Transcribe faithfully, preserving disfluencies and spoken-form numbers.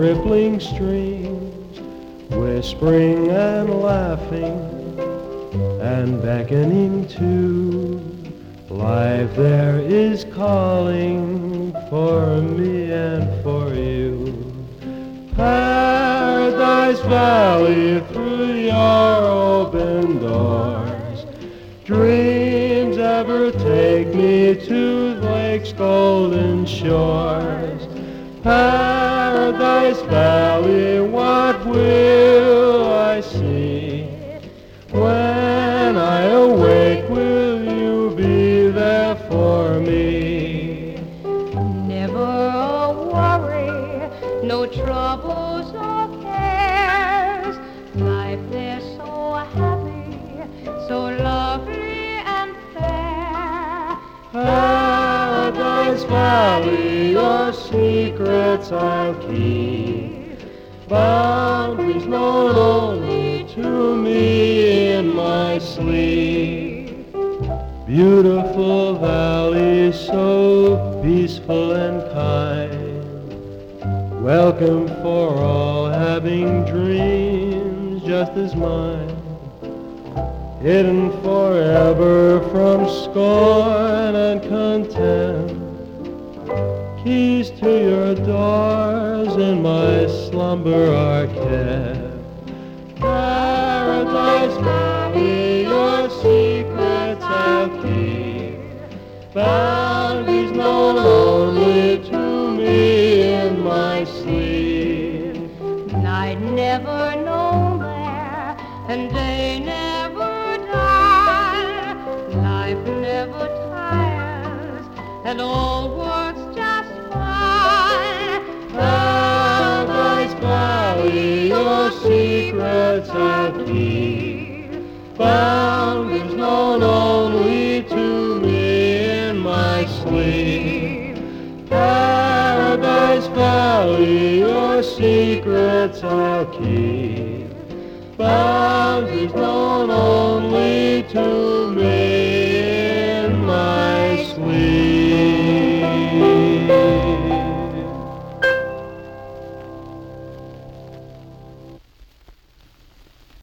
rippling streams, whispering and laughing and beckoning to. Life there is calling for me and for you. Paradise Valley through your open doors. Dreams ever take me to Lake's golden shores. Paradise Valley, what will I see? When I awake, will you be there for me? Never a worry, no troubles or cares. Life there so happy, so lovely and fair. Paradise Valley, your secrets I'll keep. Boundaries known only to me in my sleep. Beautiful valley, so peaceful and kind. Welcome for all having dreams just as mine. Hidden forever from scorn and contempt. Keys to your doors in my slumber are kept. Paradise Valley, your secrets I'll keep. Boundaries known only to me in my sleep. Night never known there, and day never die. Life never tires, and all works just fine. Paradise Valley, your secrets I'll keep. Boundaries known only to me in my sleep. Paradise Valley, your secrets I'll keep. Boundaries known only to